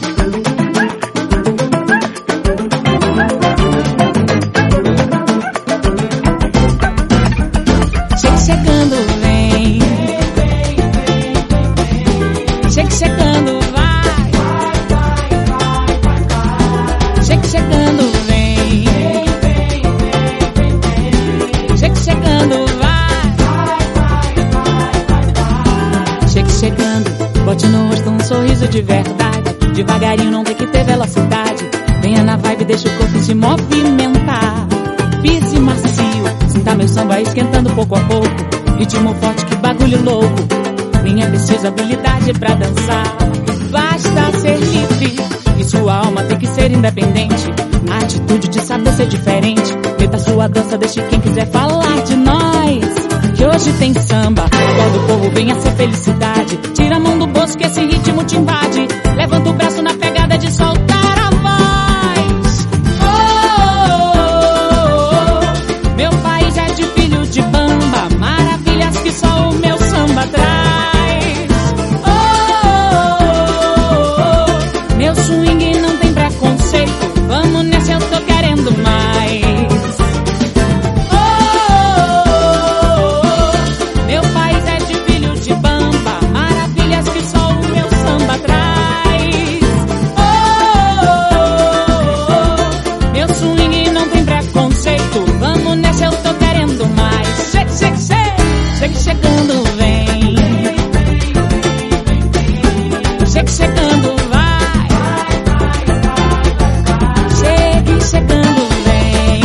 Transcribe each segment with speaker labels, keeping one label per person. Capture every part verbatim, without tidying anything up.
Speaker 1: Chegando, vem. Chega chegando, vai. Chega chegando, vem. Chega chegando, vai. Chega chegando, bote no rosto um sorriso de verdade. Devagarinho, não tem que ter velocidade. Venha na vibe, deixa o corpo se movimentar. Pise macio, sinta meu samba esquentando pouco a pouco. Ritmo forte, que bagulho louco. Nem é preciso habilidade pra dançar. Basta ser livre e sua alma tem que ser independente. A atitude de saber ser diferente. Meta sua dança, deixe quem quiser falar de nós. Que hoje tem samba, acorda o povo, venha ser felicidade. Tira a mão do bolso que esse ritmo te invade. Levanta o braço na pegada de soltar a voz. Oh, oh, oh, oh. Meu país é de filho de bamba, maravilhas que só o meu samba traz. Oh, oh, oh, oh. Meu swing não tem preconceito. Vamos nessa, eu tô querendo mais. Oh, oh, oh. Meu país é de filho de bamba, maravilhas que só o meu samba traz. Oh, oh, oh. Meu swing não tem preconceito. Vamos nessa, eu tô querendo mais. Chega, chega, chega. Chega chegando, vem. Chega chegando, vai. Chega chegando, vem.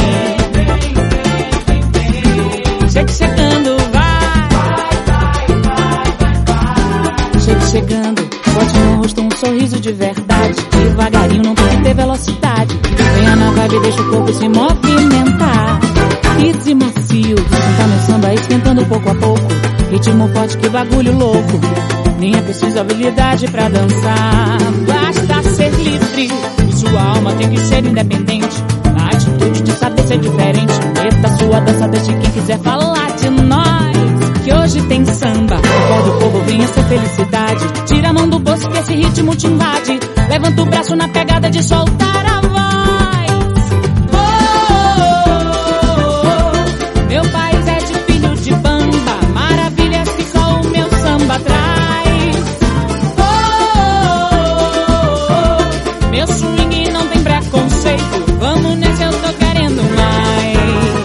Speaker 1: Chega chegando, vai. Chega chegando, bote no rosto um sorriso de verdade. Devagarinho, não tem que ter velocidade. Venha na vibe, deixa o corpo se movimentar. Easy macio, sinta meu samba esquentando pouco a pouco. Ritmo forte, que bagulho louco. Nem é preciso habilidade pra dançar. Basta ser livre e sua alma tem que ser independente. A atitude de saber ser diferente. Meta sua dança, deixe quem quiser falar de nós. Que hoje tem samba, acorda o povo, venha ser felicidade. Tira a mão do bolso que esse ritmo te invade. Levanta o braço na pegada de soltar a voz. Oh, oh, oh, oh. Meu país é de filho de bamba, maravilhas que só o meu samba traz. Oh, oh, oh. Meu swing não tem preconceito. Vamos nessa, eu tô querendo mais.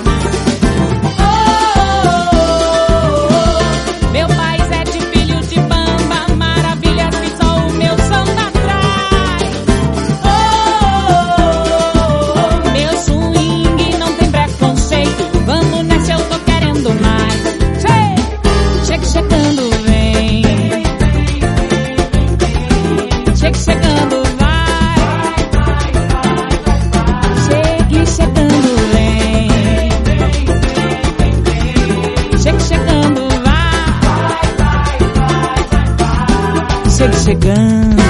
Speaker 1: Oh, oh, oh. Meu país é de filho de bamba, maravilhas que só o meu samba traz. Oh, oh, oh. Meu swing não tem preconceito. Vamos nessa, eu tô querendo mais. Chega, chega chegando, vem. Chega chegando, vai. Chega chegando, vem. Chega chegando, vai. Chega chegando.